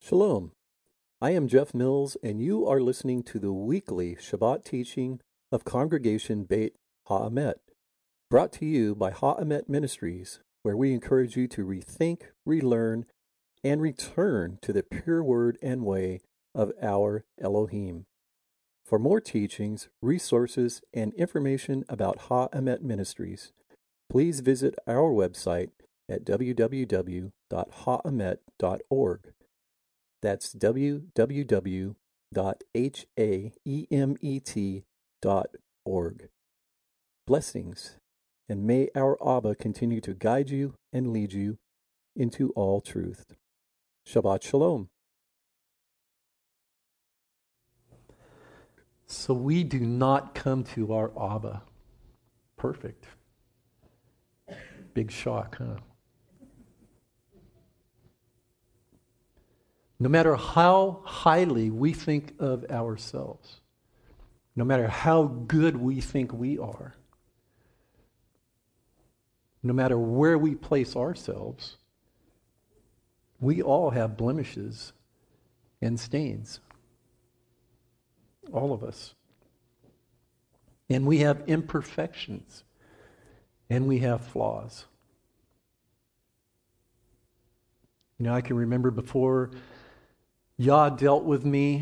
Shalom. I am Jeff Mills, and you are listening to the weekly Shabbat teaching of Congregation Beit Ha'emet, brought to you by Ha'emet Ministries, where we encourage you to rethink, relearn, and return to the pure word and way of our Elohim. For more teachings, resources, and information about Ha'emet Ministries, please visit our website at www.haamet.org. That's www.haemet.org. Blessings, and may our Abba continue to guide you and lead you into all truth. Shabbat Shalom. So we do not come to our Abba perfect. Big shock, huh? No matter how highly we think of ourselves, no matter how good we think we are, no matter where we place ourselves, we all have blemishes and stains. All of us. And we have imperfections. And we have flaws. You know, I can remember before Yah dealt with me,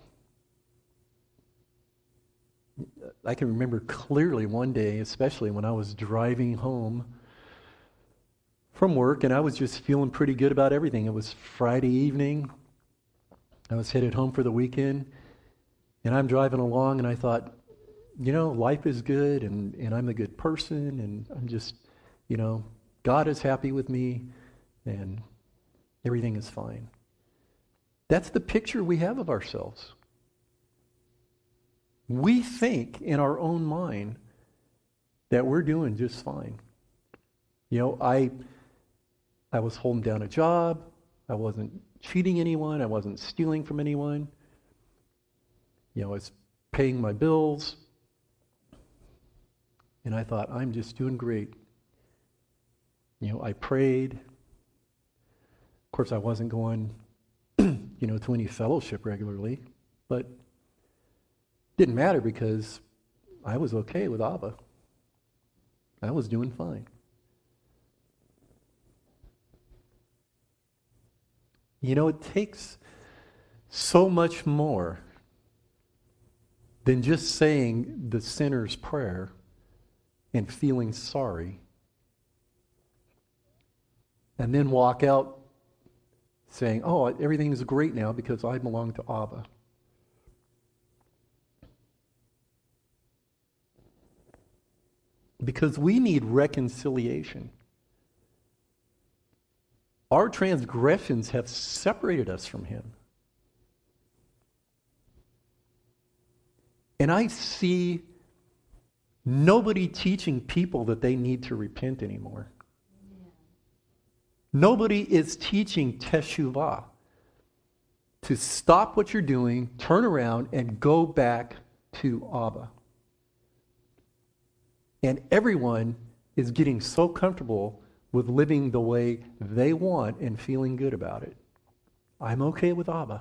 I can remember clearly one day, especially when I was driving home from work, and I was just feeling pretty good about everything. It was Friday evening. I was headed home for the weekend, and I'm driving along, and I thought, you know, life is good, and I'm a good person, and I'm just, you know, God is happy with me, and everything is fine. That's the picture we have of ourselves. We think in our own mind that we're doing just fine. You know, I was holding down a job. I wasn't cheating anyone. I wasn't stealing from anyone. You know, I was paying my bills. And I thought, I'm just doing great. You know, I prayed. Of course, I wasn't going, you know, to any fellowship regularly. But it didn't matter because I was okay with Abba. I was doing fine. You know, it takes so much more than just saying the sinner's prayer and feeling sorry and then walk out saying, oh, everything's great now because I belong to Abba. Because we need reconciliation. Our transgressions have separated us from Him. And I see nobody teaching people that they need to repent anymore. Nobody is teaching teshuvah, to stop what you're doing, turn around, and go back to Abba. And everyone is getting so comfortable with living the way they want and feeling good about it. I'm okay with Abba.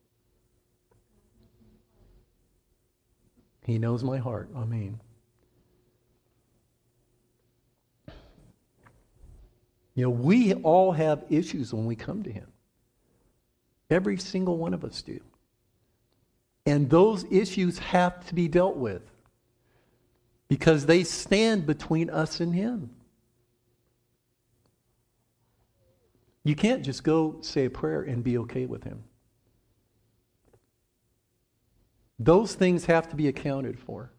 He knows my heart. Amen. You know, we all have issues when we come to Him. Every single one of us do. And those issues have to be dealt with because they stand between us and Him. You can't just go say a prayer and be okay with Him. Those things have to be accounted for.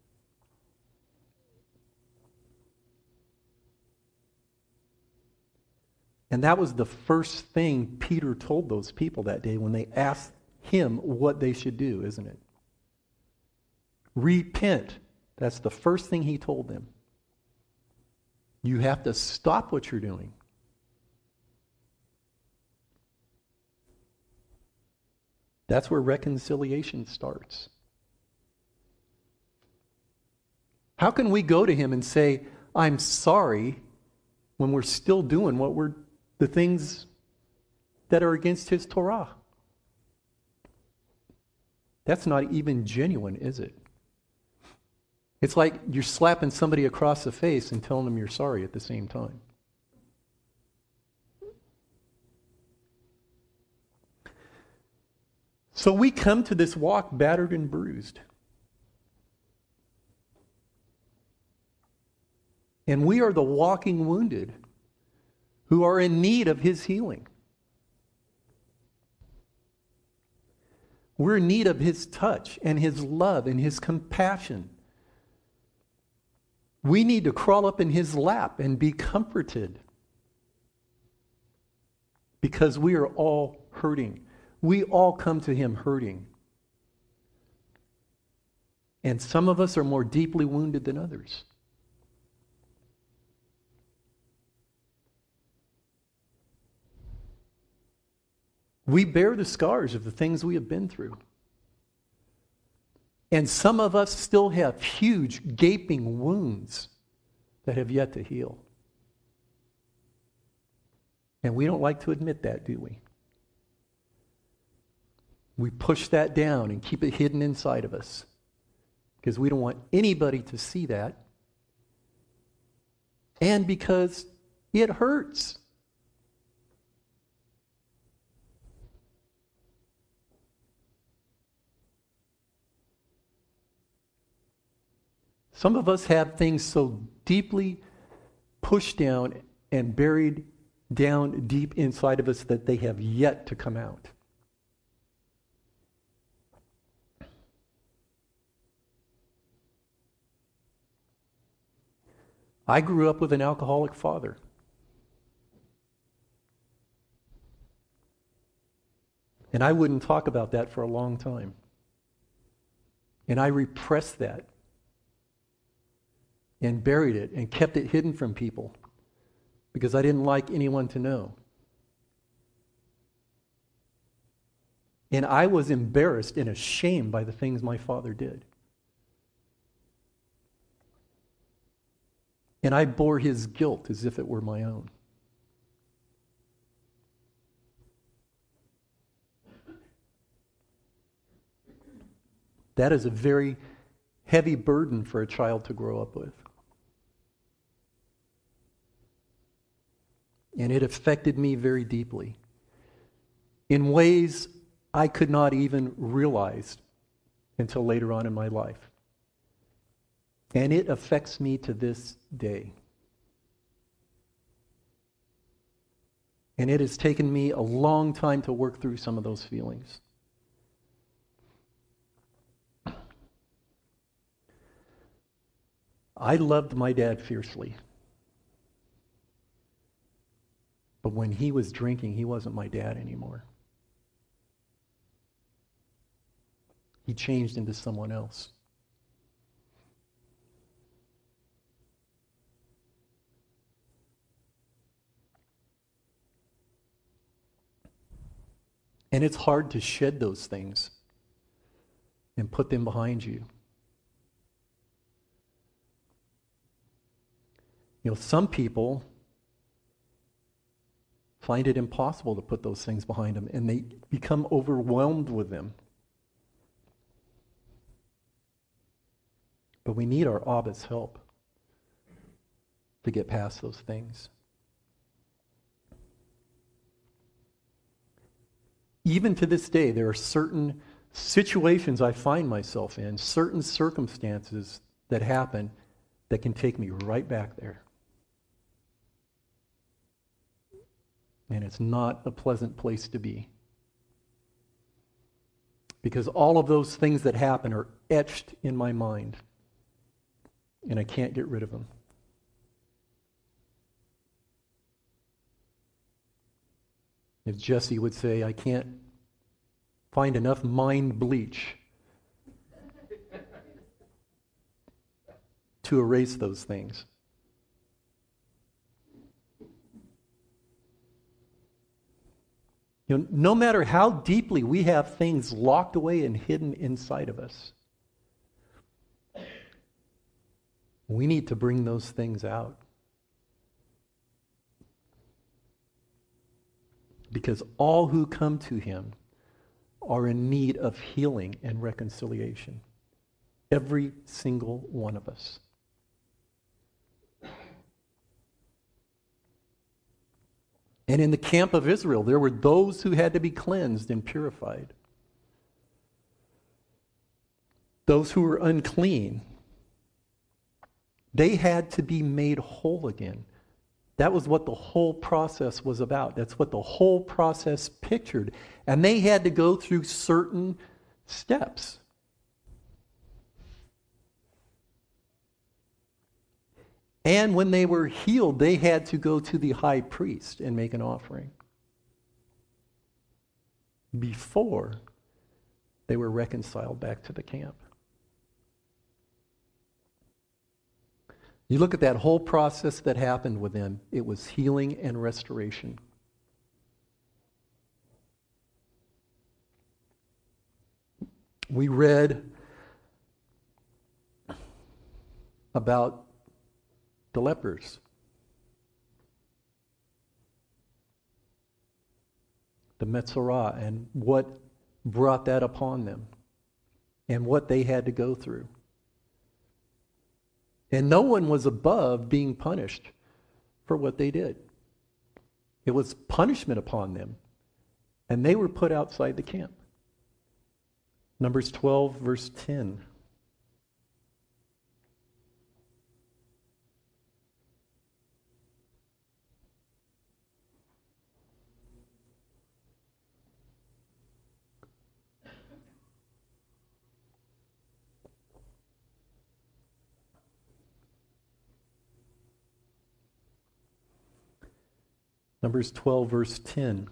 And that was the first thing Peter told those people that day when they asked him what they should do, isn't it? Repent. That's the first thing he told them. You have to stop what you're doing. That's where reconciliation starts. How can we go to Him and say, I'm sorry, when we're still doing the things that are against His Torah? That's not even genuine, is it? It's like you're slapping somebody across the face and telling them you're sorry at the same time. So we come to this walk battered and bruised. And we are the walking wounded who are in need of His healing. We're in need of His touch and His love and His compassion. We need to crawl up in His lap and be comforted because we are all hurting. We all come to Him hurting. And some of us are more deeply wounded than others. We bear the scars of the things we have been through. And some of us still have huge, gaping wounds that have yet to heal. And we don't like to admit that, do we? We push that down and keep it hidden inside of us because we don't want anybody to see that. And because it hurts. Some of us have things so deeply pushed down and buried down deep inside of us that they have yet to come out. I grew up with an alcoholic father. And I wouldn't talk about that for a long time. And I repressed that. And buried it and kept it hidden from people because I didn't like anyone to know. And I was embarrassed and ashamed by the things my father did. And I bore his guilt as if it were my own. That is a very heavy burden for a child to grow up with. And it affected me very deeply in ways I could not even realize until later on in my life. And it affects me to this day. And it has taken me a long time to work through some of those feelings. I loved my dad fiercely. But when he was drinking, he wasn't my dad anymore. He changed into someone else. And it's hard to shed those things and put them behind you. You know, some people find it impossible to put those things behind them, and they become overwhelmed with them. But we need our Abba's help to get past those things. Even to this day, there are certain situations I find myself in, certain circumstances that happen that can take me right back there. And it's not a pleasant place to be. Because all of those things that happen are etched in my mind. And I can't get rid of them. As Jesse would say, I can't find enough mind bleach to erase those things. You know, no matter how deeply we have things locked away and hidden inside of us, we need to bring those things out. Because all who come to Him are in need of healing and reconciliation. Every single one of us. And in the camp of Israel, there were those who had to be cleansed and purified. Those who were unclean, they had to be made whole again. That was what the whole process was about. That's what the whole process pictured. And they had to go through certain steps. And when they were healed, they had to go to the high priest and make an offering before they were reconciled back to the camp. You look at that whole process that happened with them, it was healing and restoration. We read about the lepers. The Metzorah, and what brought that upon them, and what they had to go through. And no one was above being punished for what they did. It was punishment upon them, and they were put outside the camp. Numbers 12, verse 10. Numbers 12, verse 10.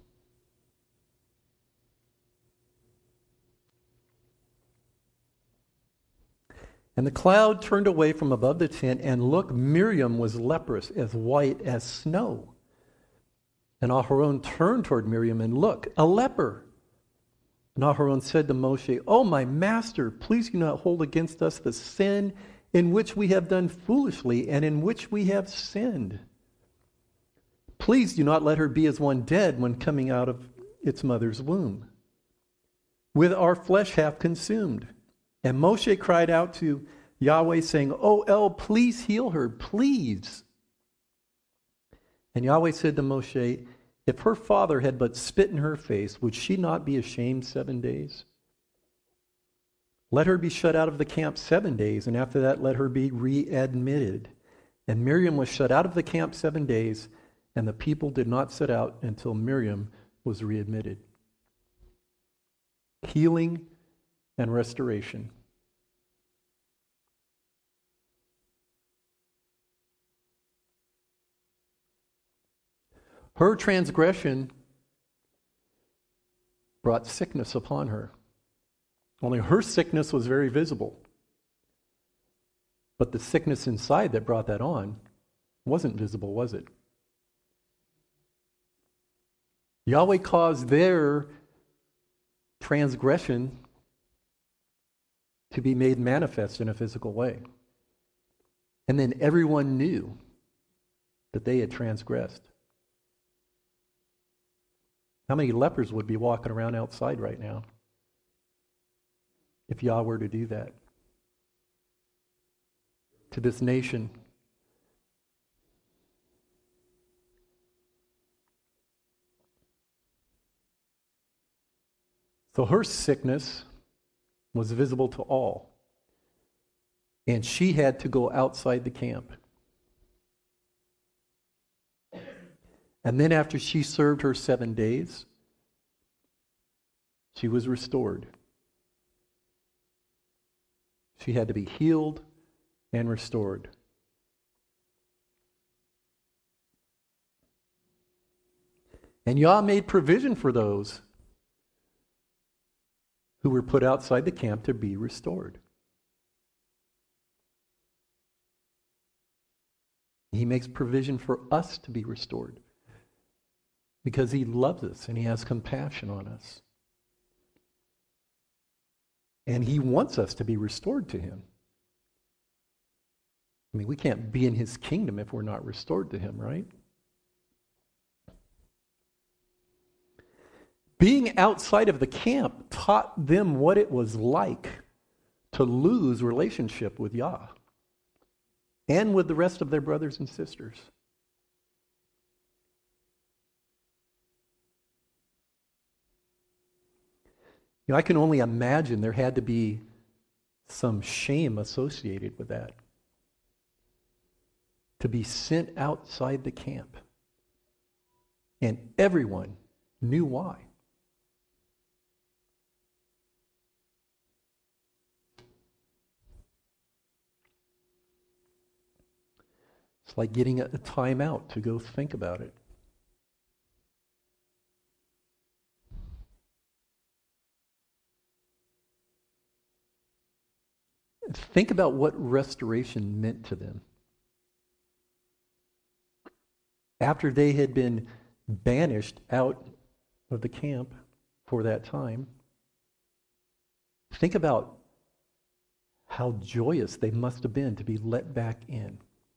And the cloud turned away from above the tent, and look, Miriam was leprous, as white as snow. And Aharon turned toward Miriam, and look, a leper. And Aharon said to Moshe, "Oh, my master, please do not hold against us the sin in which we have done foolishly and in which we have sinned. Please do not let her be as one dead when coming out of its mother's womb, with our flesh half consumed." And Moshe cried out to Yahweh, saying, "Oh, El, please heal her, please." And Yahweh said to Moshe, "If her father had but spit in her face, would she not be ashamed 7 days? Let her be shut out of the camp 7 days, and after that let her be readmitted." And Miriam was shut out of the camp 7 days, and the people did not set out until Miriam was readmitted. Healing and restoration. Her transgression brought sickness upon her. Only her sickness was very visible. But the sickness inside that brought that on wasn't visible, was it? Yahweh caused their transgression to be made manifest in a physical way. And then everyone knew that they had transgressed. How many lepers would be walking around outside right now if Yah were to do that to this nation? So her sickness was visible to all. And she had to go outside the camp. And then after she served her 7 days, she was restored. She had to be healed and restored. And Yah made provision for those who were put outside the camp to be restored. He makes provision for us to be restored because He loves us and He has compassion on us. And He wants us to be restored to Him. I mean, we can't be in His kingdom if we're not restored to Him, right? Being outside of the camp taught them what it was like to lose relationship with Yah and with the rest of their brothers and sisters. I can only imagine there had to be some shame associated with that. To be sent outside the camp. And everyone knew why. It's like getting a time out to go think about it. Think about what restoration meant to them. After they had been banished out of the camp for that time, think about how joyous they must have been to be let back in.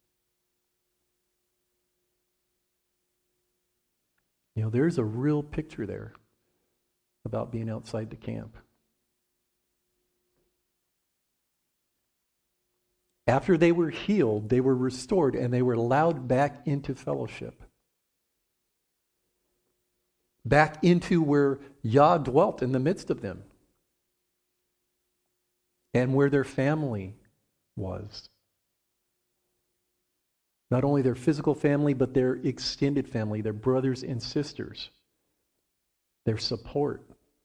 There's a real picture there about being outside the camp. After they were healed, they were restored, and they were allowed back into fellowship. Back into where Yah dwelt in the midst of them. And where their family was. Not only their physical family, but their extended family, their brothers and sisters. Their support.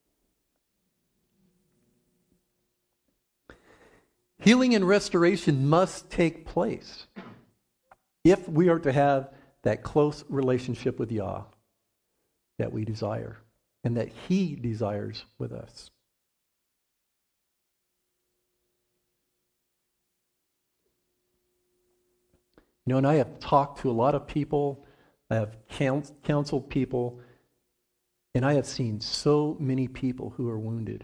Healing and restoration must take place if we are to have that close relationship with Yah that we desire and that He desires with us. And I have talked to a lot of people, I have counseled people, and I have seen so many people who are wounded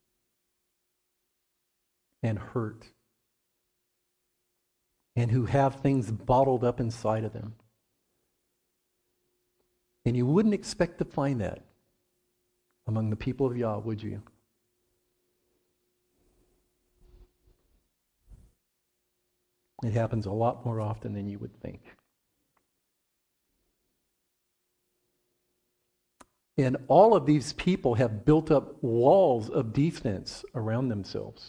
and hurt, and who have things bottled up inside of them. And you wouldn't expect to find that among the people of Yah, would you? It happens a lot more often than you would think. And all of these people have built up walls of defense around themselves.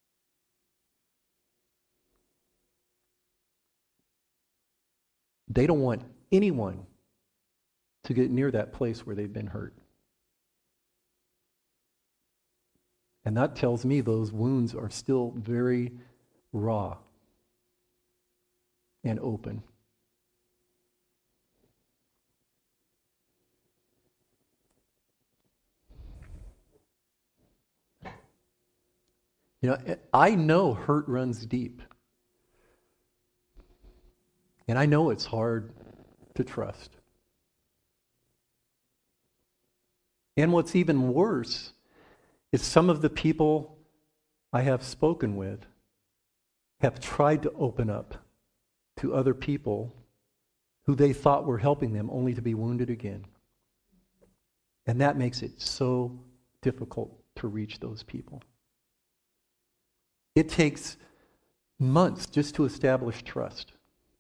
They don't want anyone to get near that place where they've been hurt. And that tells me those wounds are still very raw and open. I know hurt runs deep. And I know it's hard to trust. And what's even worse is some of the people I have spoken with have tried to open up to other people who they thought were helping them, only to be wounded again. And that makes it so difficult to reach those people. It takes months just to establish trust.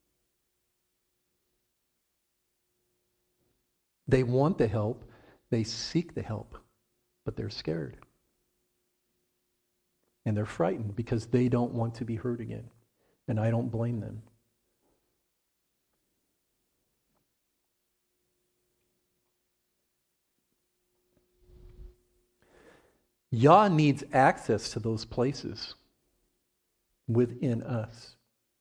They want the help, they seek the help, but they're scared. And they're frightened because they don't want to be hurt again. And I don't blame them. Yah needs access to those places within us.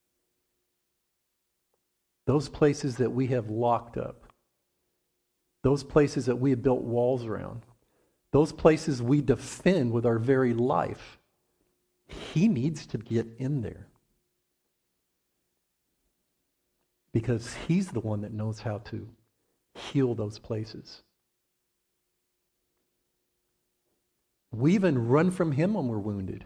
Those places that we have locked up. Those places that we have built walls around. Those places we defend with our very life. He needs to get in there. Because He's the one that knows how to heal those places. We even run from Him when we're wounded.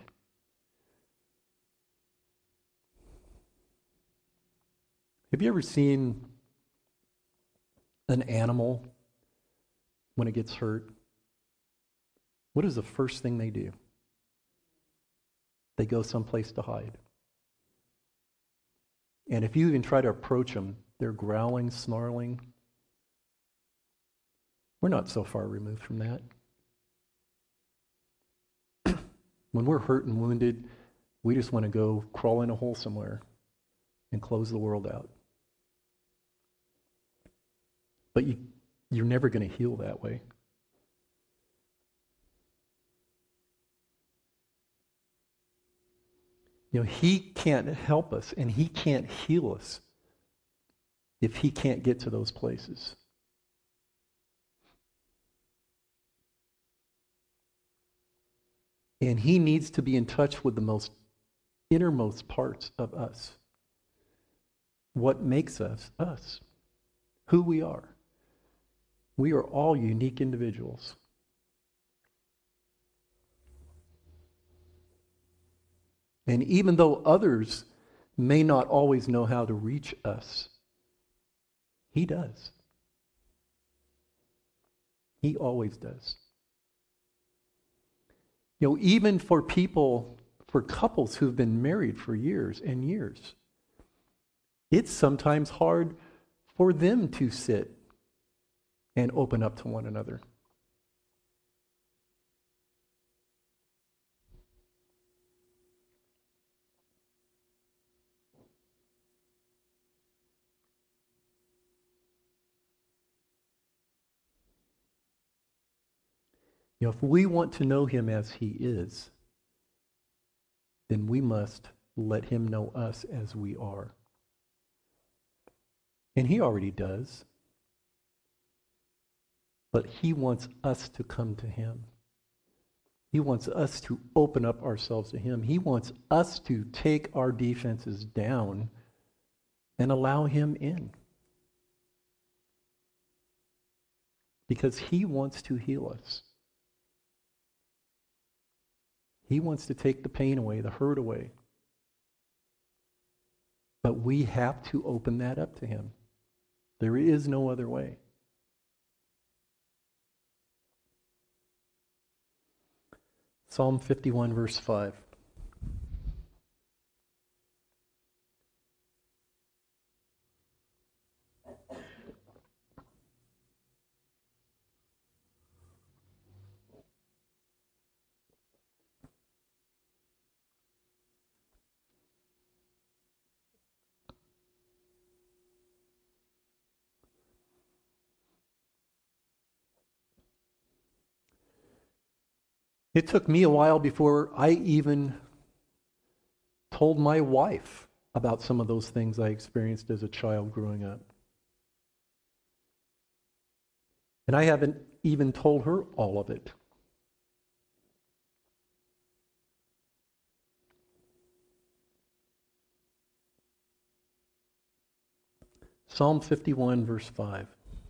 Have you ever seen an animal when it gets hurt? what is the first thing they do? They go someplace to hide. And if you even try to approach them, they're growling, snarling. We're not so far removed from that. When we're hurt and wounded, we just want to go crawl in a hole somewhere and close the world out. But you're never going to heal that way. He can't help us and he can't heal us if he can't get to those places. And he needs to be in touch with the most innermost parts of us. What makes us, us. Who we are. We are all unique individuals. And even though others may not always know how to reach us, he does. He always does. Even for people, for couples who've been married for years and years, it's sometimes hard for them to sit and open up to one another. If we want to know him as he is, then we must let him know us as we are. And he already does. But he wants us to come to him. He wants us to open up ourselves to him. He wants us to take our defenses down and allow him in. Because he wants to heal us. He wants to take the pain away, the hurt away. But we have to open that up to him. There is no other way. Psalm 51, verse 5. It took me a while before I even told my wife about some of those things I experienced as a child growing up. And I haven't even told her all of it. Psalm 51, verse 5.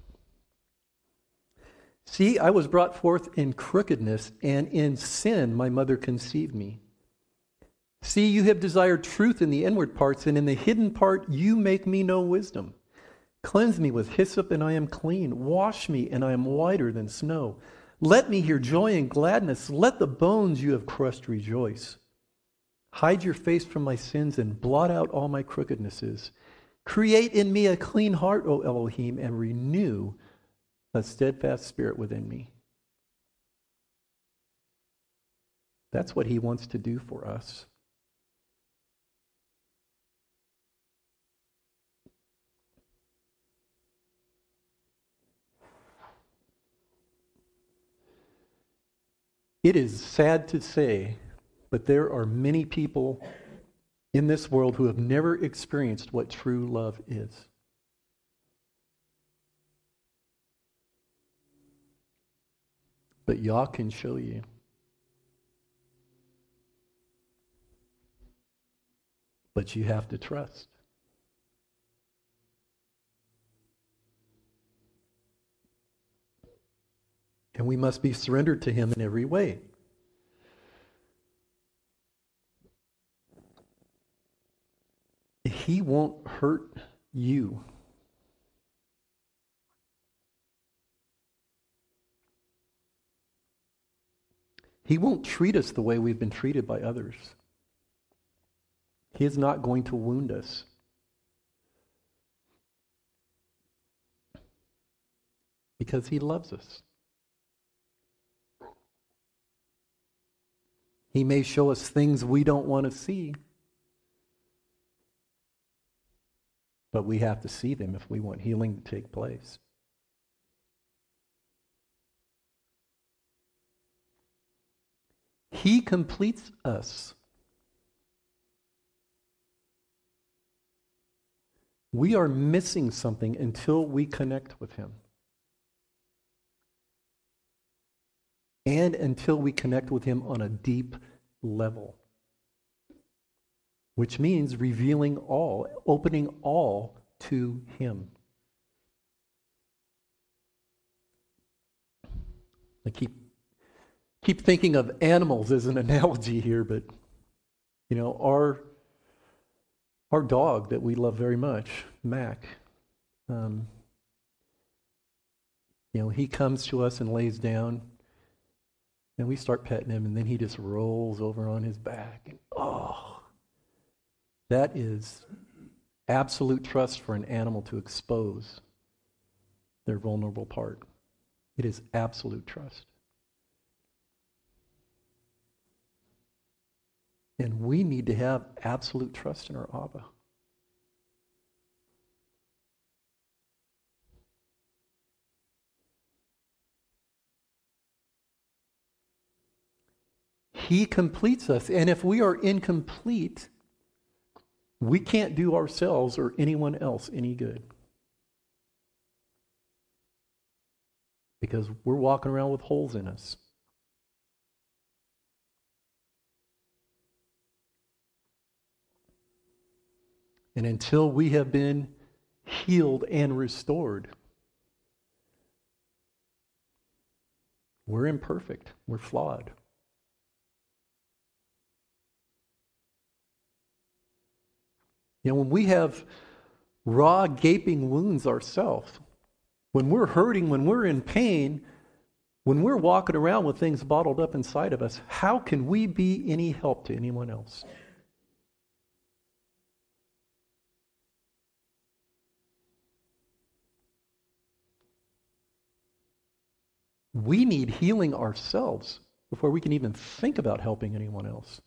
See, I was brought forth in crookedness, and in sin my mother conceived me. See, you have desired truth in the inward parts, and in the hidden part you make me know wisdom. Cleanse me with hyssop, and I am clean. Wash me, and I am whiter than snow. Let me hear joy and gladness. Let the bones you have crushed rejoice. Hide your face from my sins, and blot out all my crookednesses. Create in me a clean heart, O Elohim, and renew a steadfast spirit within me. That's what he wants to do for us. It is sad to say, but there are many people in this world who have never experienced what true love is. But Yah can show you. But you have to trust. And we must be surrendered to him in every way. He won't hurt you. He won't treat us the way we've been treated by others. He is not going to wound us. Because he loves us. He may show us things we don't want to see, but we have to see them if we want healing to take place. He completes us. We are missing something until we connect with him. And until we connect with him on a deep level. Which means revealing all, opening all to him. I keep thinking of animals as an analogy here, but our dog that we love very much, Mac, he comes to us and lays down, and we start petting him, and then he just rolls over on his back. And, that is absolute trust for an animal to expose their vulnerable part. It is absolute trust. And we need to have absolute trust in our Abba. He completes us. And if we are incomplete, we can't do ourselves or anyone else any good. Because we're walking around with holes in us. And until we have been healed and restored, we're imperfect. We're flawed. When we have raw, gaping wounds ourselves, when we're hurting, when we're in pain, when we're walking around with things bottled up inside of us, how can we be any help to anyone else? We need healing ourselves before we can even think about helping anyone else.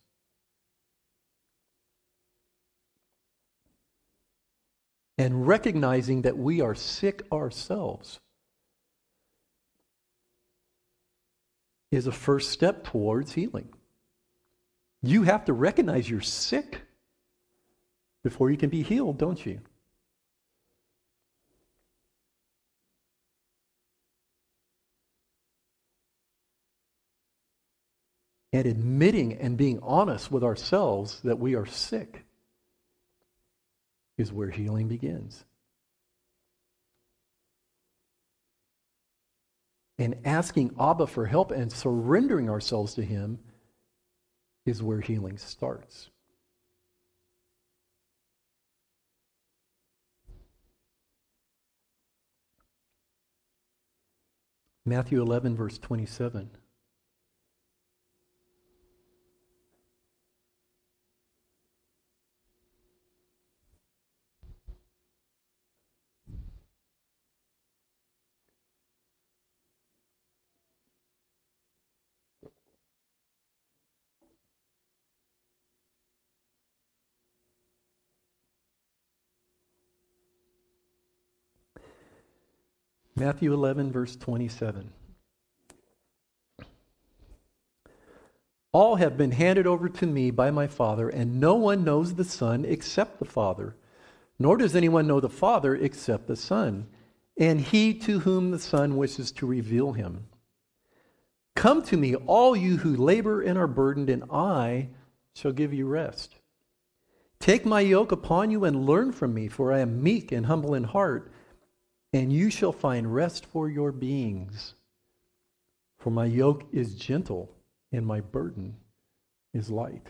And recognizing that we are sick ourselves is a first step towards healing. You have to recognize you're sick before you can be healed, don't you? And admitting and being honest with ourselves that we are sick is where healing begins. And asking Abba for help and surrendering ourselves to him is where healing starts. Matthew 11, verse 27. Matthew 11, verse 27. All have been handed over to me by my Father, and no one knows the Son except the Father, nor does anyone know the Father except the Son, and he to whom the Son wishes to reveal him. Come to me, all you who labor and are burdened, and I shall give you rest. Take my yoke upon you and learn from me, for I am meek and humble in heart, and you shall find rest for your beings. For my yoke is gentle, and my burden is light.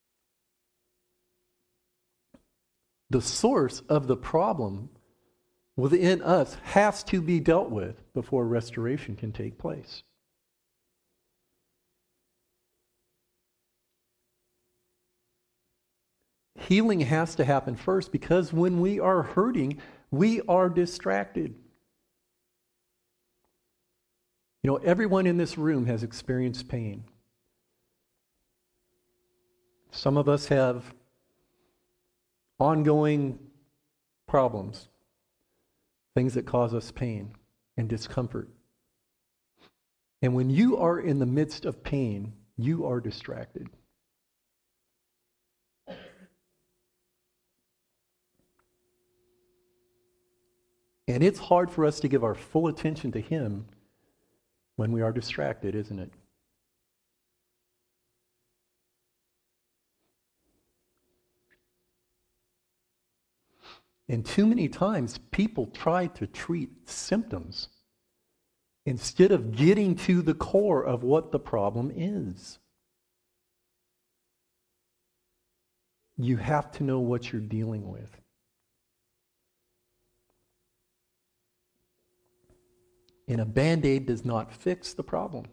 The source of the problem within us has to be dealt with before restoration can take place. Healing has to happen first, because when we are hurting, we are distracted. You know, everyone in this room has experienced pain. Some of us have ongoing problems, things that cause us pain and discomfort. And when you are in the midst of pain, you are distracted. And it's hard for us to give our full attention to Him when we are distracted, isn't it? And too many times people try to treat symptoms instead of getting to the core of what the problem is. You have to know what you're dealing with. And a Band-Aid does not fix the problem.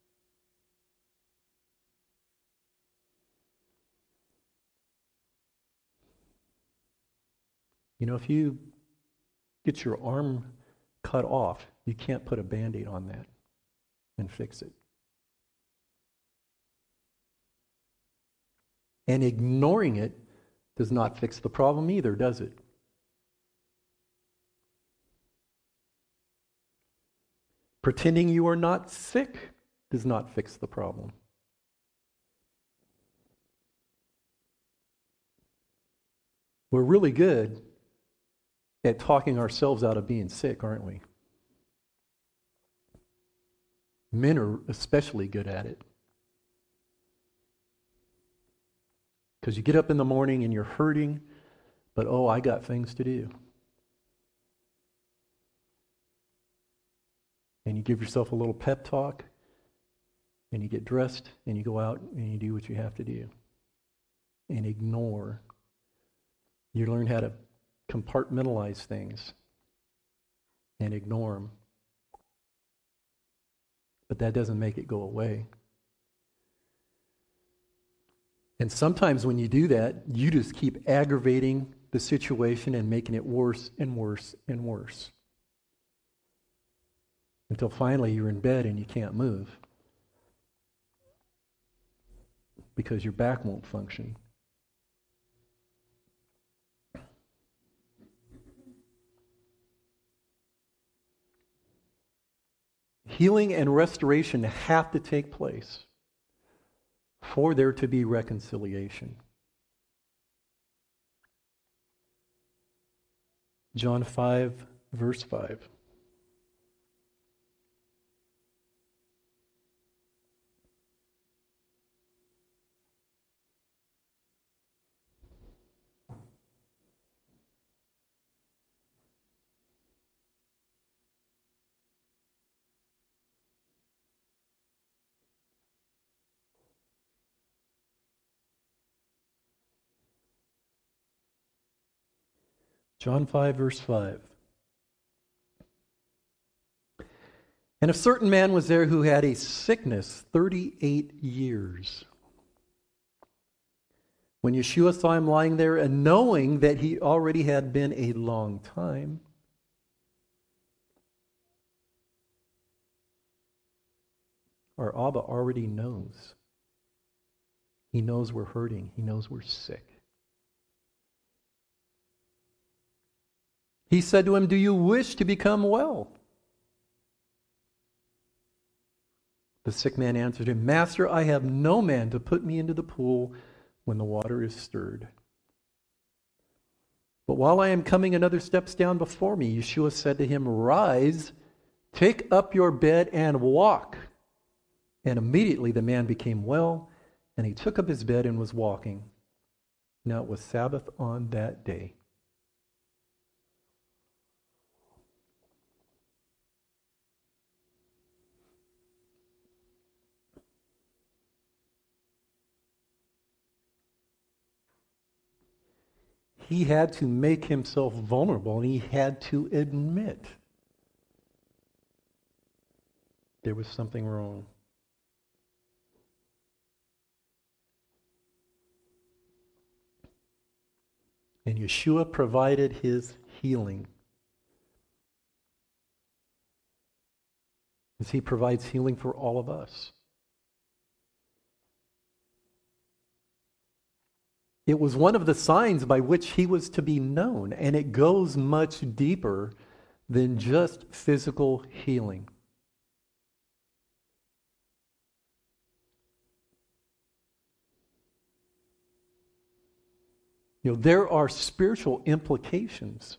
You know, if you get your arm cut off, you can't put a Band-Aid on that and fix it. And ignoring it does not fix the problem either, does it? Pretending you are not sick does not fix the problem. We're really good at talking ourselves out of being sick, aren't we? Men are especially good at it. Because you get up in the morning and you're hurting, but I got things to do. And you give yourself a little pep talk, and you get dressed, and you go out, and you do what you have to do. And ignore. You learn how to compartmentalize things and ignore them. But that doesn't make it go away. And sometimes when you do that, you just keep aggravating the situation and making it worse and worse and worse. Until finally you're in bed and you can't move because your back won't function. Healing and restoration have to take place for there to be reconciliation. John 5, verse 5. John 5, verse 5. And a certain man was there who had a sickness 38 years. When Yeshua saw him lying there, and knowing that he already had been a long time, our Abba already knows. He knows we're hurting. He knows we're sick. He said to him, "Do you wish to become well?" The sick man answered him, "Master, I have no man to put me into the pool when the water is stirred. But while I am coming, another steps down before me." Yeshua said to him, "Rise, take up your bed and walk." And immediately the man became well, and he took up his bed and was walking. Now it was Sabbath on that day. he had to make himself vulnerable, and he had to admit there was something wrong. And Yeshua provided his healing. As he provides healing for all of us. It was one of the signs by which he was to be known, and it goes much deeper than just physical healing. There are spiritual implications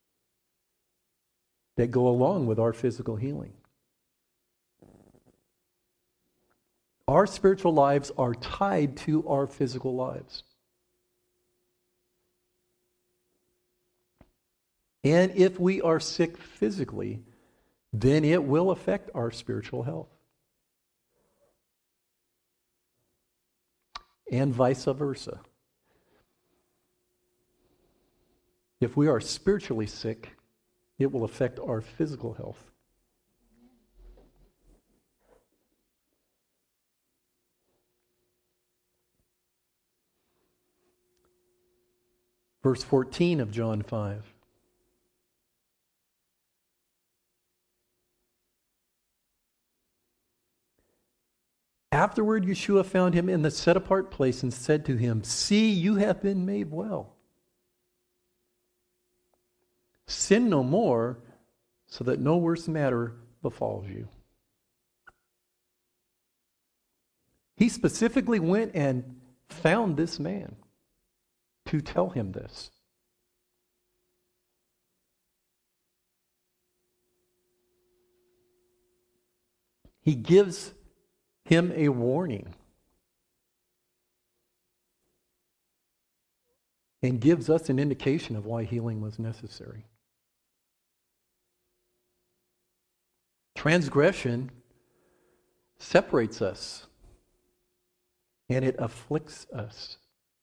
that go along with our physical healing. Our spiritual lives are tied to our physical lives. And if we are sick physically, then it will affect our spiritual health. And vice versa. If we are spiritually sick, it will affect our physical health. Verse 14 of John 5. Afterward, Yeshua found him in the set-apart place and said to him, "See, you have been made well. Sin no more, so that no worse matter befalls you." He specifically went and found this man to tell him this. He gives him a warning and gives us an indication of why healing was necessary. Transgression separates us and it afflicts us.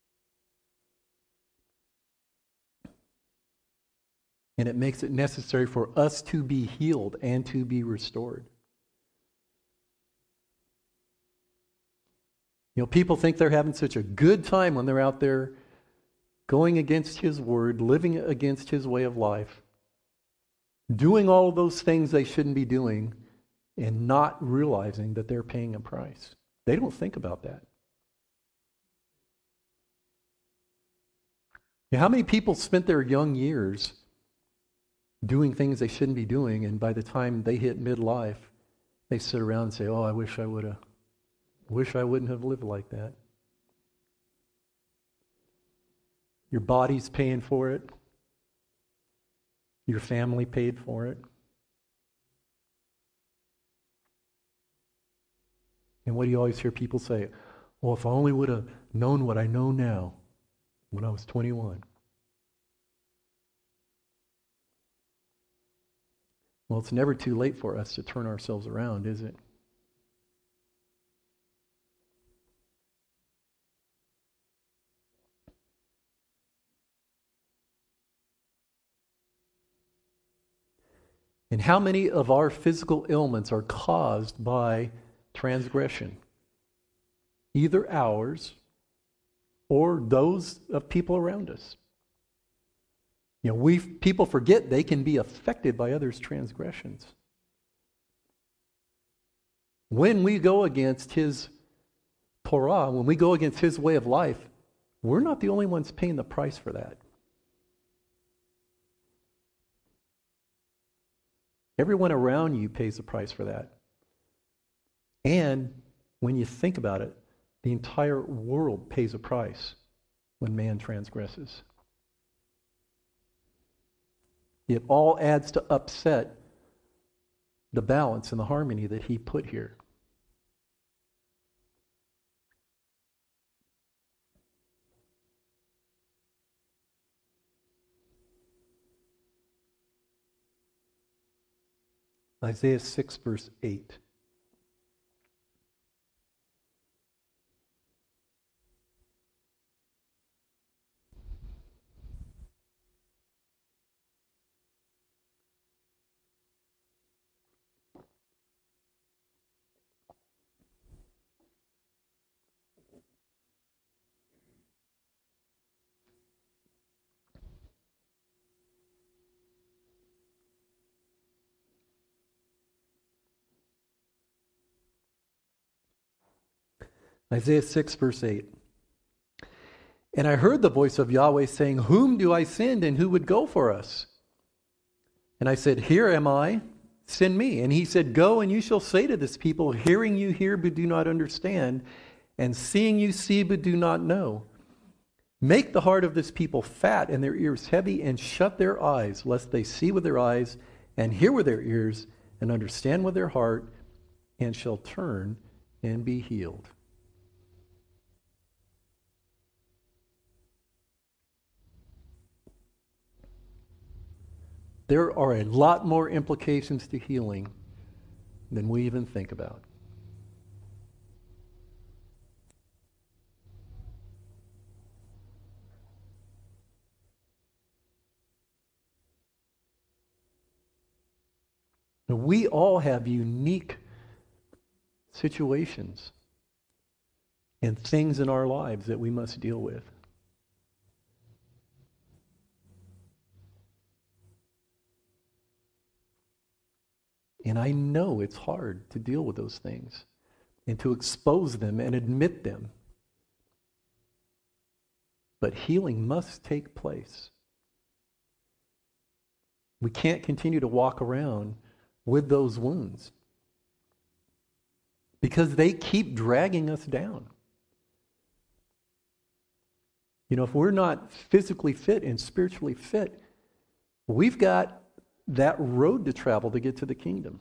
And it makes it necessary for us to be healed and to be restored. People think they're having such a good time when they're out there going against His Word, living against His way of life, doing all of those things they shouldn't be doing, and not realizing that they're paying a price. They don't think about that. How many people spent their young years doing things they shouldn't be doing, and by the time they hit midlife, they sit around and say, "Oh, I wish I wouldn't have lived like that." Your body's paying for it. Your family paid for it. And what do you always hear people say? "Well, if I only would have known what I know now when I was 21. Well, it's never too late for us to turn ourselves around, is it? And how many of our physical ailments are caused by transgression? Either ours or those of people around us. People forget they can be affected by others' transgressions. When we go against His Torah, when we go against His way of life, we're not the only ones paying the price for that. Everyone around you pays the price for that. And when you think about it, the entire world pays a price when man transgresses. It all adds to upset the balance and the harmony that He put here. Isaiah 6, verse 8. Isaiah 6, verse 8. And I heard the voice of Yahweh saying, whom do I send and who would go for us? And I said, here am I, send me. And he said, go and you shall say to this people, hearing you hear but do not understand, and seeing you see but do not know. Make the heart of this people fat and their ears heavy, and shut their eyes, lest they see with their eyes and hear with their ears and understand with their heart, and shall turn and be healed. There are a lot more implications to healing than we even think about. Now, we all have unique situations and things in our lives that we must deal with. And I know it's hard to deal with those things and to expose them and admit them. But healing must take place. We can't continue to walk around with those wounds because they keep dragging us down. You know, if we're not physically fit and spiritually fit, we've got that road to travel to get to the kingdom.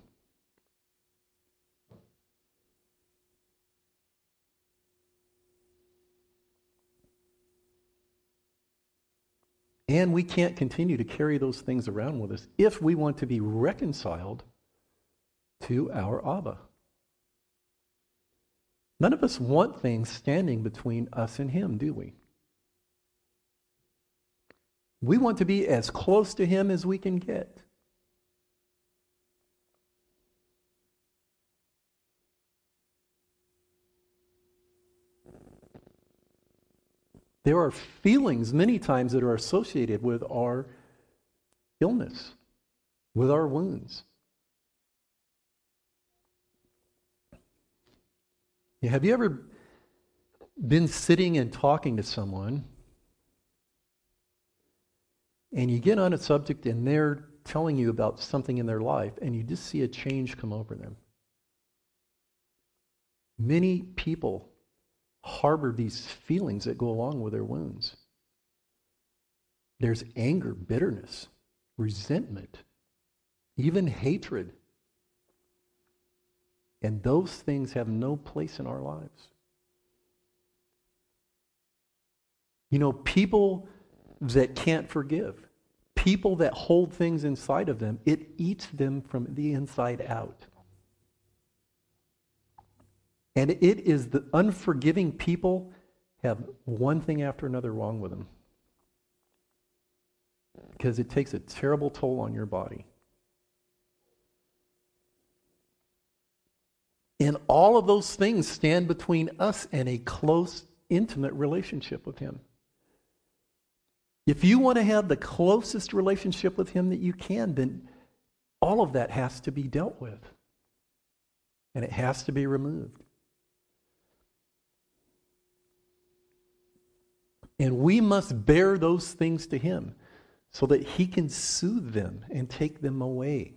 And we can't continue to carry those things around with us if we want to be reconciled to our Abba. None of us want things standing between us and Him, do we? We want to be as close to Him as we can get. There are feelings many times that are associated with our illness, with our wounds. Have you ever been sitting and talking to someone and you get on a subject and they're telling you about something in their life and you just see a change come over them? Many people harbor these feelings that go along with their wounds. There's anger, bitterness, resentment, even hatred. And those things have no place in our lives. You know, people that can't forgive, people that hold things inside of them, it eats them from the inside out. And it is the unforgiving people have one thing after another wrong with them. Because it takes a terrible toll on your body. And all of those things stand between us and a close, intimate relationship with Him. If you want to have the closest relationship with Him that you can, then all of that has to be dealt with. And it has to be removed. And we must bear those things to Him so that He can soothe them and take them away.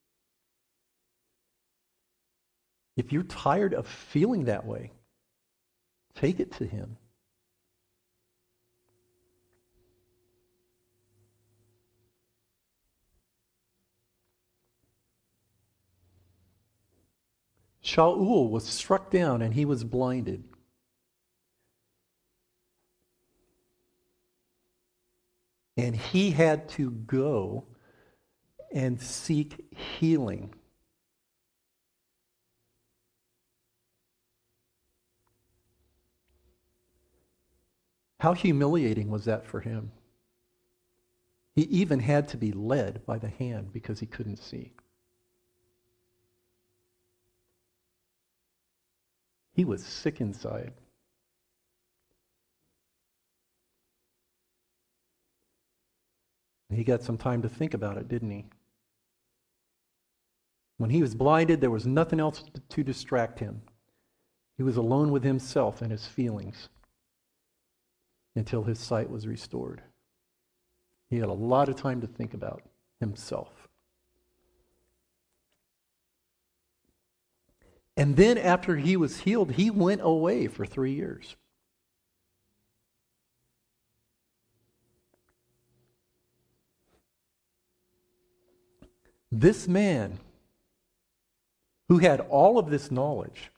If you're tired of feeling that way, take it to Him. Shaul was struck down and he was blinded. And he had to go and seek healing. How humiliating was that for him? He even had to be led by the hand because he couldn't see. He was sick inside. He got some time to think about it, didn't he? When he was blinded, there was nothing else to distract him. He was alone with himself and his feelings until his sight was restored. He had a lot of time to think about himself. And then after he was healed, he went away for 3 years. This man, who had all of this knowledge,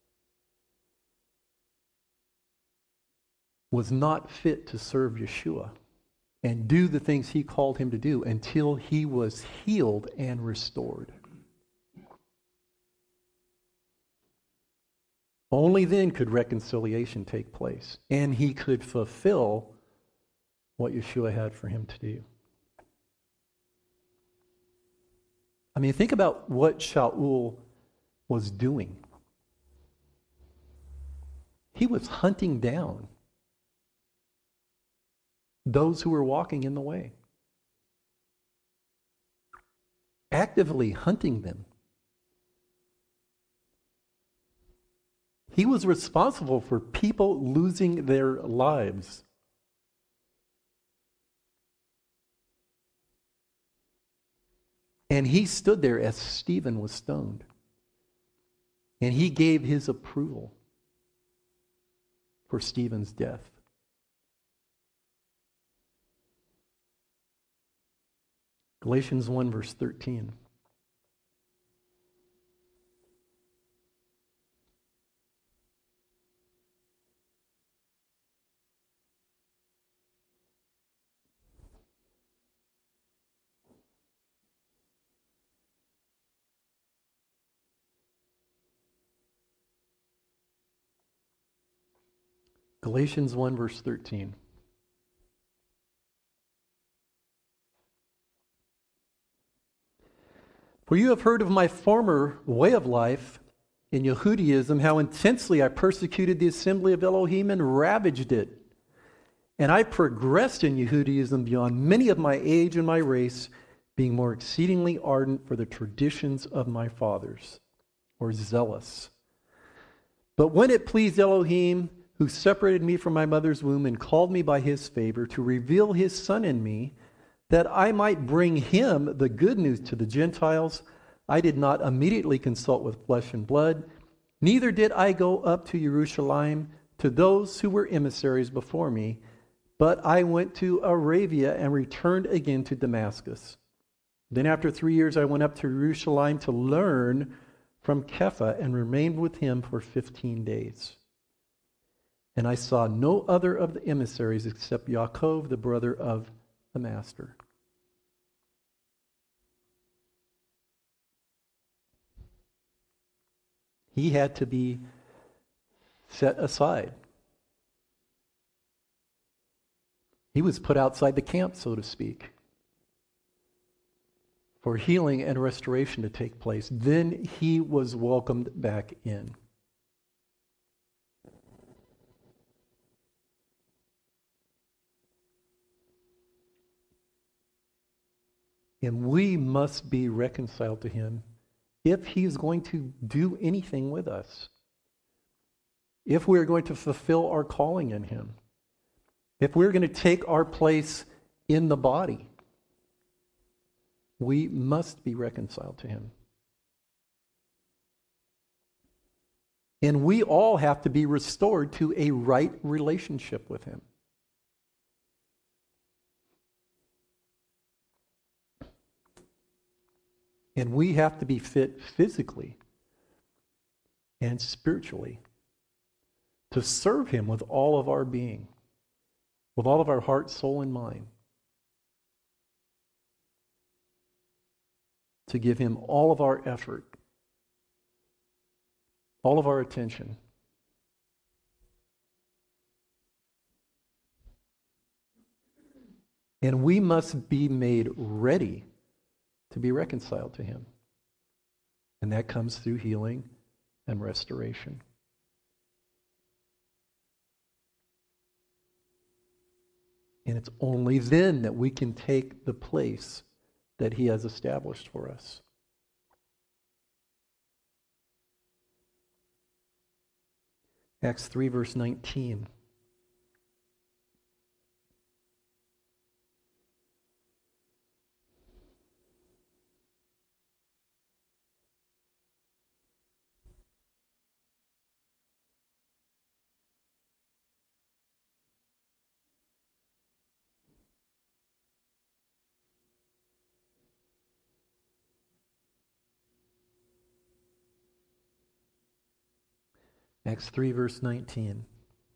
was not fit to serve Yeshua and do the things he called him to do until he was healed and restored. Only then could reconciliation take place, and he could fulfill what Yeshua had for him to do. I mean, think about what Shaul was doing. He was hunting down those who were walking in the way, actively hunting them. He was responsible for people losing their lives. And he stood there as Stephen was stoned. And he gave his approval for Stephen's death. Galatians 1 verse 13. Galatians 1 verse 13. For you have heard of my former way of life in Yehudaism, how intensely I persecuted the assembly of Elohim and ravaged it. And I progressed in Yehudaism beyond many of my age and my race, being more exceedingly ardent for the traditions of my fathers, or zealous. But when it pleased Elohim, who separated me from my mother's womb and called me by his favor to reveal his Son in me, that I might bring him the good news to the Gentiles, I did not immediately consult with flesh and blood, neither did I go up to Jerusalem to those who were emissaries before me, but I went to Arabia and returned again to Damascus. Then after 3 years I went up to Jerusalem to learn from Kepha and remained with him for 15 days. And I saw no other of the emissaries except Yaakov, the brother of the Master. He had to be set aside. He was put outside the camp, so to speak, for healing and restoration to take place. Then he was welcomed back in. And we must be reconciled to him if he is going to do anything with us. If we're going to fulfill our calling in him. If we're going to take our place in the body. We must be reconciled to him. And we all have to be restored to a right relationship with him. And we have to be fit physically and spiritually to serve him with all of our being, with all of our heart, soul, and mind. To give him all of our effort, all of our attention. And we must be made ready to be reconciled to him. And that comes through healing and restoration. And it's only then that we can take the place that he has established for us. Acts 3, verse 19. Acts 3, verse 19.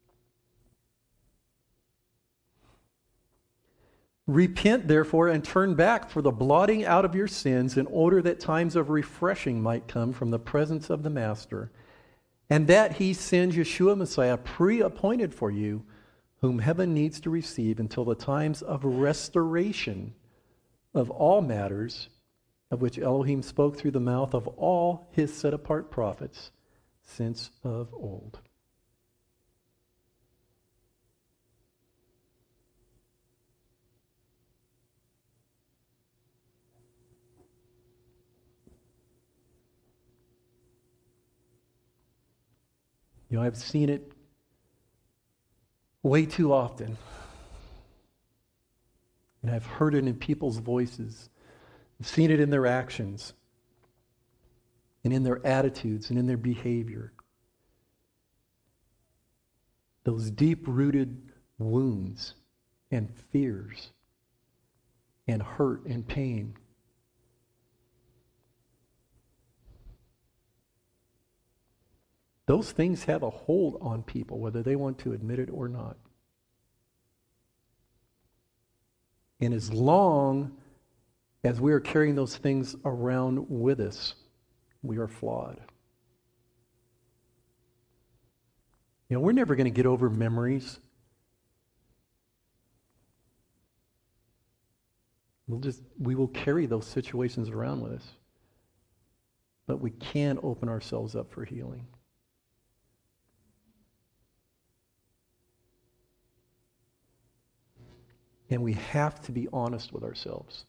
Repent, therefore, and turn back for the blotting out of your sins, in order that times of refreshing might come from the presence of the Master, and that he sends Yeshua Messiah pre-appointed for you, whom heaven needs to receive until the times of restoration of all matters, of which Elohim spoke through the mouth of all his set-apart prophets since of old. You know, I've seen it way too often. And I've heard it in people's voices. I've seen it in their actions, and in their attitudes, and in their behavior. Those deep-rooted wounds and fears and hurt and pain. Those things have a hold on people, whether they want to admit it or not. And as long as we are carrying those things around with us, we are flawed. You know, we're never going to get over memories. We will carry those situations around with us. But we can open ourselves up for healing. And we have to be honest with ourselves.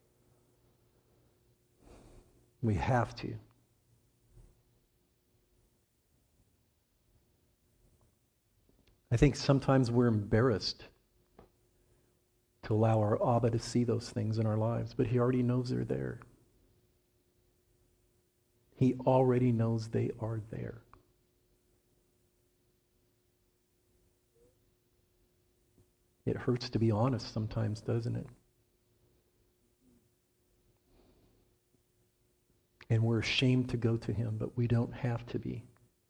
We have to. I think sometimes we're embarrassed to allow our Abba to see those things in our lives, but he already knows they're there. He already knows they are there. It hurts to be honest sometimes, doesn't it? And we're ashamed to go to him, but we don't have to be.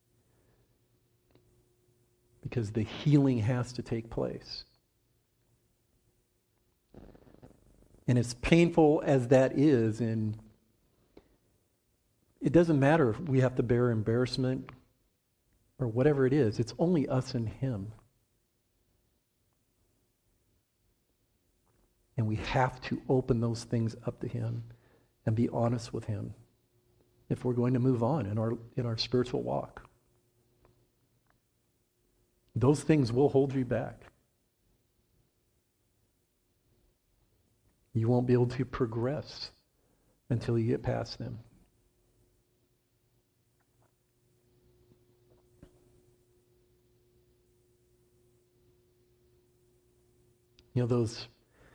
Because the healing has to take place. And as painful as that is, and it doesn't matter if we have to bear embarrassment or whatever it is, it's only us and him. And we have to open those things up to him and be honest with him if we're going to move on in our spiritual walk. Those things will hold you back. You won't be able to progress until you get past them. You know, those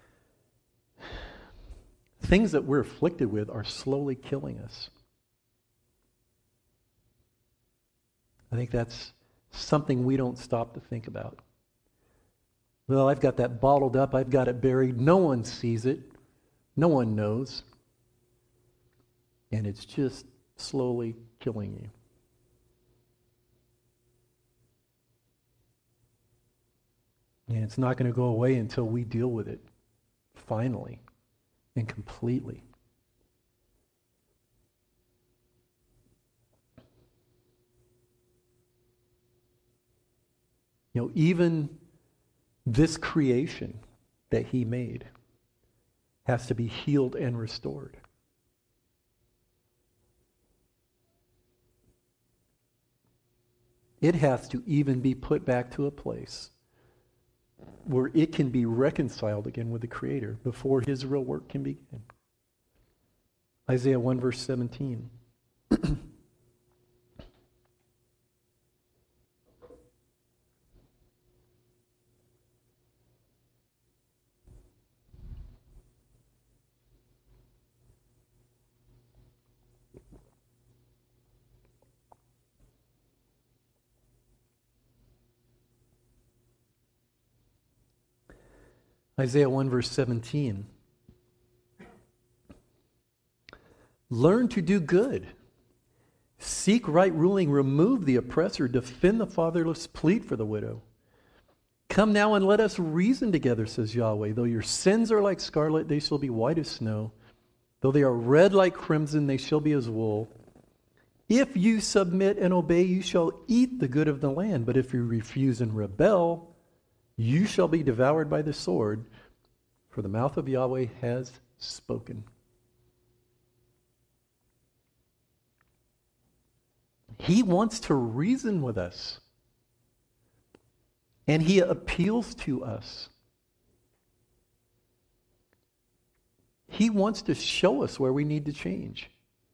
things that we're afflicted with are slowly killing us. I think that's something we don't stop to think about. Well, I've got that bottled up, I've got it buried, no one sees it, no one knows, and it's just slowly killing you. And it's not going to go away until we deal with it, finally and completely. You know, even this creation that he made has to be healed and restored. It has to even be put back to a place where it can be reconciled again with the Creator before his real work can begin. Isaiah 1 verse 17. Isaiah 1 verse 17. Learn to do good. Seek right ruling, remove the oppressor, defend the fatherless, plead for the widow. Come now and let us reason together, says Yahweh. Though your sins are like scarlet, they shall be white as snow. Though they are red like crimson, they shall be as wool. If you submit and obey, you shall eat the good of the land. But if you refuse and rebel, you shall be devoured by the sword, for the mouth of Yahweh has spoken. He wants to reason with us. And he appeals to us. He wants to show us where we need to change.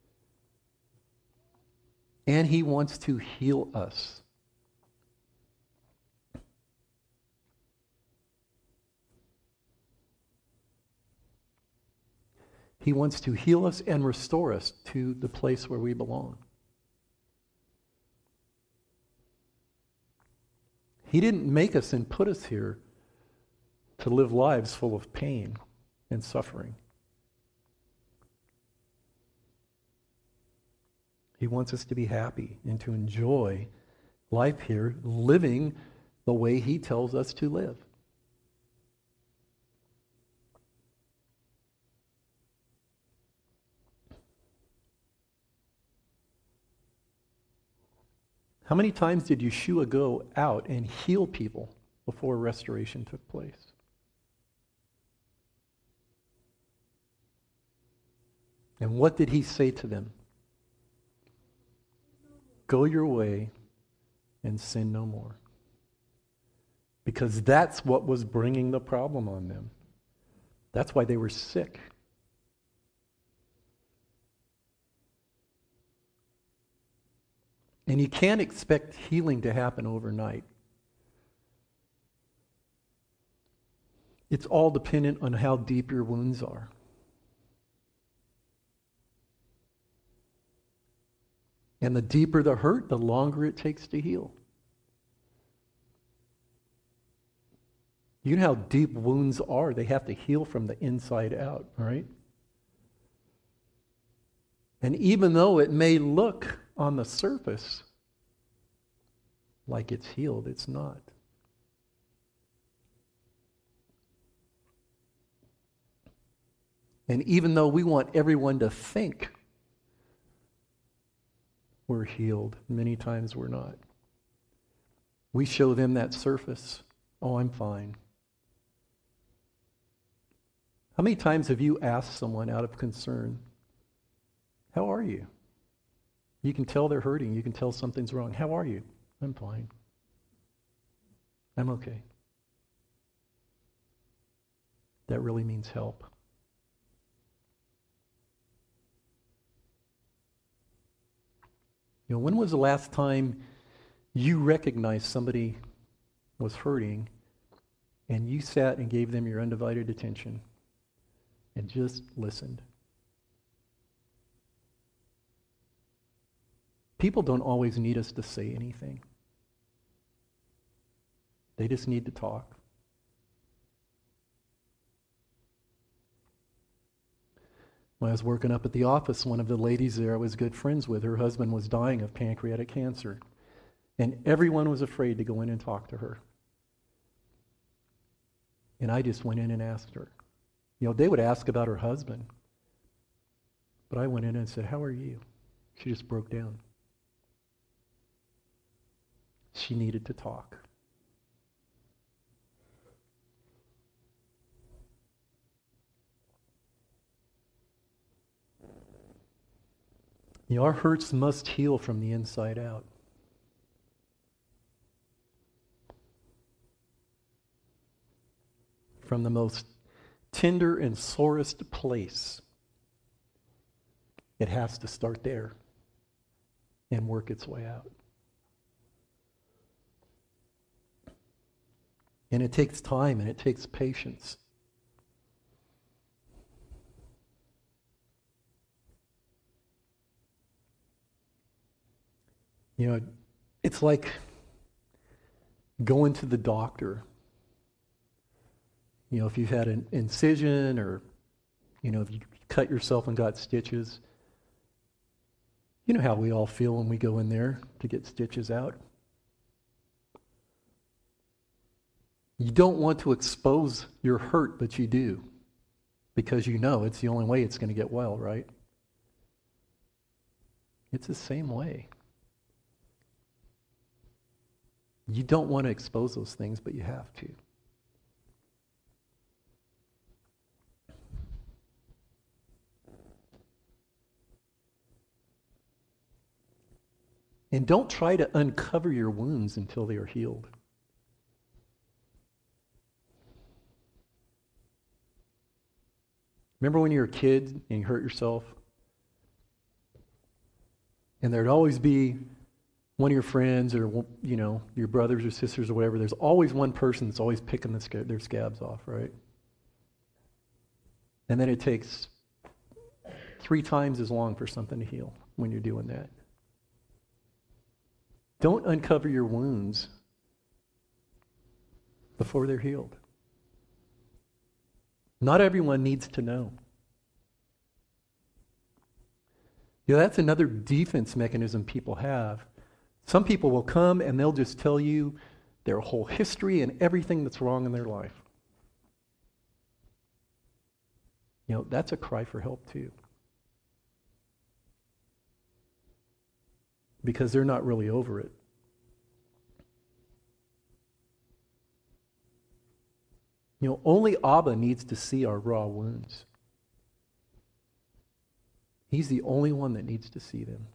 And he wants to heal us. He wants to heal us and restore us to the place where we belong. He didn't make us and put us here to live lives full of pain and suffering. He wants us to be happy and to enjoy life here, living the way he tells us to live. How many times did Yeshua go out and heal people before restoration took place? And what did he say to them? Go your way and sin no more. Because that's what was bringing the problem on them. That's why they were sick. And you can't expect healing to happen overnight. It's all dependent on how deep your wounds are. And the deeper the hurt, the longer it takes to heal. You know how deep wounds are. They have to heal from the inside out, right? And even though it may look on the surface like it's healed, it's not. And even though we want everyone to think we're healed, many times we're not. We show them that surface. Oh, I'm fine. How many times have you asked someone out of concern, how are you? You can tell they're hurting. You can tell something's wrong. How are you? I'm fine. I'm okay. That really means help. You know, when was the last time you recognized somebody was hurting and you sat and gave them your undivided attention and just listened? People don't always need us to say anything. They just need to talk. When I was working up at the office, one of the ladies there I was good friends with, her husband was dying of pancreatic cancer. And everyone was afraid to go in and talk to her. And I just went in and asked her. You know, they would ask about her husband. But I went in and said, how are you? She just broke down. She needed to talk. You know, our hurts must heal from the inside out. From the most tender and sorest place, it has to start there and work its way out. And it takes time and it takes patience. You know, it's like going to the doctor If you've had an incision or, if you cut yourself and got stitches, you know how we all feel when we go in there to get stitches out. You don't want to expose your hurt, but you do, because you know it's the only way it's going to get well, right? It's the same way. You don't want to expose those things, but you have to. And don't try to uncover your wounds until they are healed. Remember when you were a kid and you hurt yourself? And there'd always be one of your friends or, your brothers or sisters or whatever. There's always one person that's always picking their scabs off, right? And then it takes 3 times as long for something to heal when you're doing that. Don't uncover your wounds before they're healed. Not everyone needs to know. That's another defense mechanism people have. Some people will come and they'll just tell you their whole history and everything that's wrong in their life. That's a cry for help too. Because they're not really over it. Only Abba needs to see our raw wounds. He's the only one that needs to see them.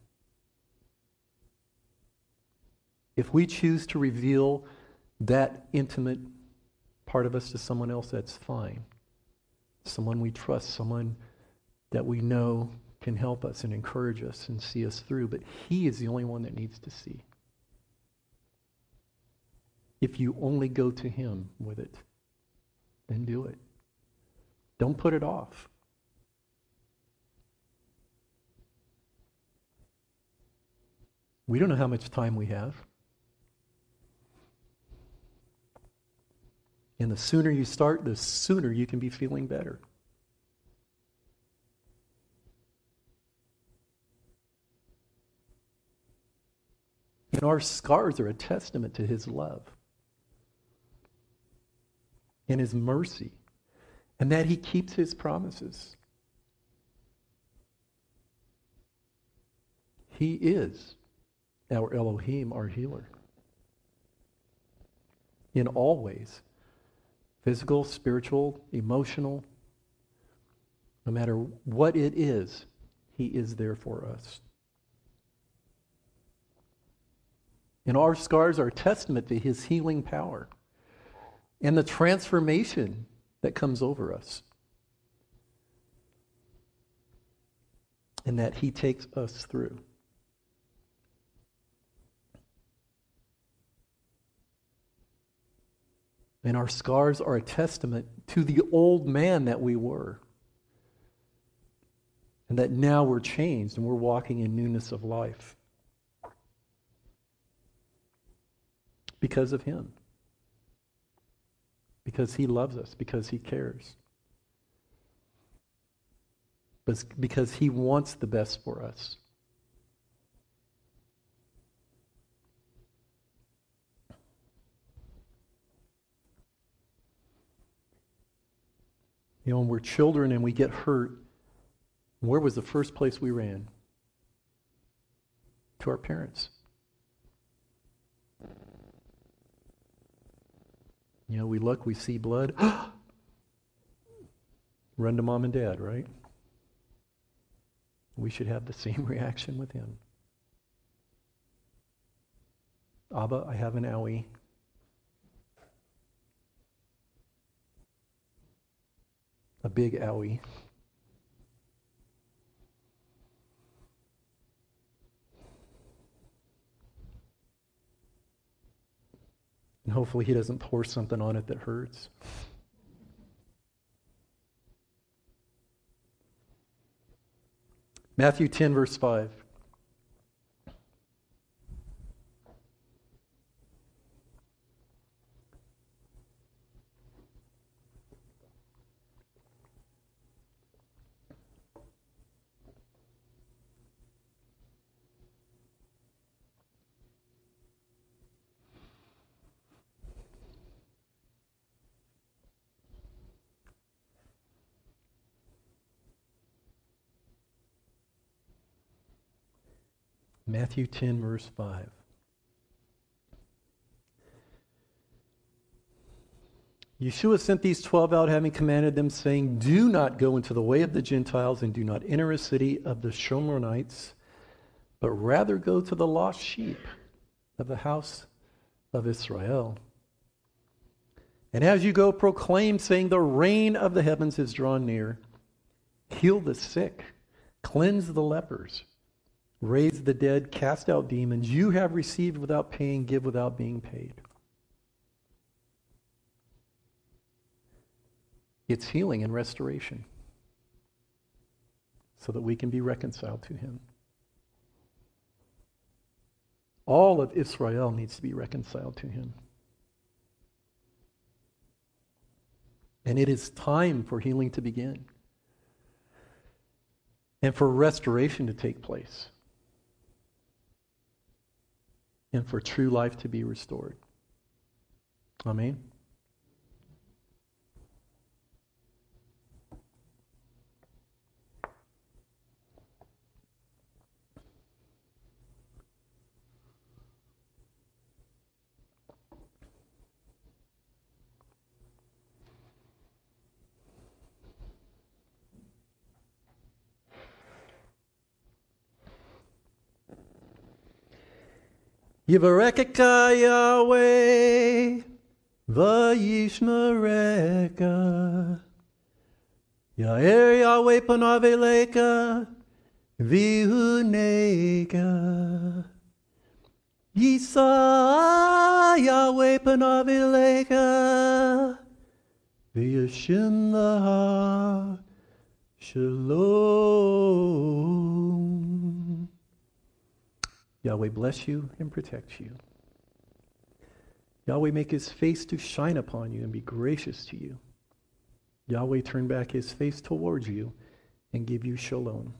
If we choose to reveal that intimate part of us to someone else, that's fine. Someone we trust, someone that we know can help us and encourage us and see us through, but He is the only one that needs to see. If you only go to Him with it, then do it. Don't put it off. We don't know how much time we have. And the sooner you start, the sooner you can be feeling better. And our scars are a testament to His love and His mercy, and that He keeps His promises. He is our Elohim, our healer. In all ways. Physical, spiritual, emotional. No matter what it is, He is there for us. And our scars are a testament to His healing power and the transformation that comes over us. And that He takes us through. And our scars are a testament to the old man that we were. And that now we're changed and we're walking in newness of life. Because of Him. Because He loves us. Because He cares. But because He wants the best for us. When we're children and we get hurt, where was the first place we ran? To our parents. We look, we see blood. Run to mom and dad, right? We should have the same reaction with Him. Abba, I have an owie. A big owie. And hopefully He doesn't pour something on it that hurts. Matthew 10, verse 5. Matthew 10, verse 5. Yeshua sent these 12 out, having commanded them, saying, "Do not go into the way of the Gentiles, and do not enter a city of the Shomronites, but rather go to the lost sheep of the house of Israel. And as you go, proclaim, saying, the reign of the heavens is drawn near. Heal the sick, cleanse the lepers, raise the dead, cast out demons. You have received without paying, give without being paid." It's healing and restoration so that we can be reconciled to Him. All of Israel needs to be reconciled to Him. And it is time for healing to begin and for restoration to take place and for true life to be restored. Amen. Yivarekeka Yahweh, vayishmereka. Ya'er Yahweh panav eleika, vihuneka. Yisa Yahweh panav eleika, v'yashem laha shalom. Yahweh bless you and protect you. Yahweh make His face to shine upon you and be gracious to you. Yahweh turn back His face towards you and give you shalom.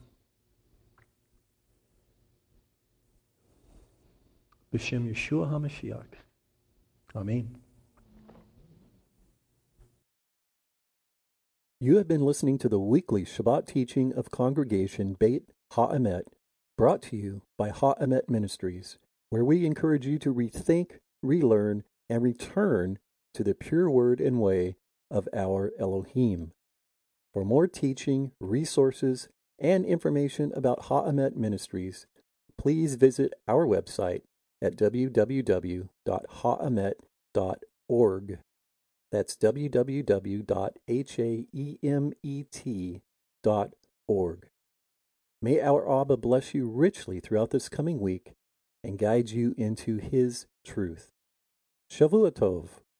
B'Shem Yeshua HaMashiach. Amen. You have been listening to the weekly Shabbat teaching of Congregation Beit HaEmet, brought to you by HaEmet Ministries, where we encourage you to rethink, relearn, and return to the pure word and way of our Elohim. For more teaching, resources, and information about HaEmet Ministries, please visit our website at www.haemet.org. That's www.haemet.org. May our Abba bless you richly throughout this coming week and guide you into His truth. Shavua Tov.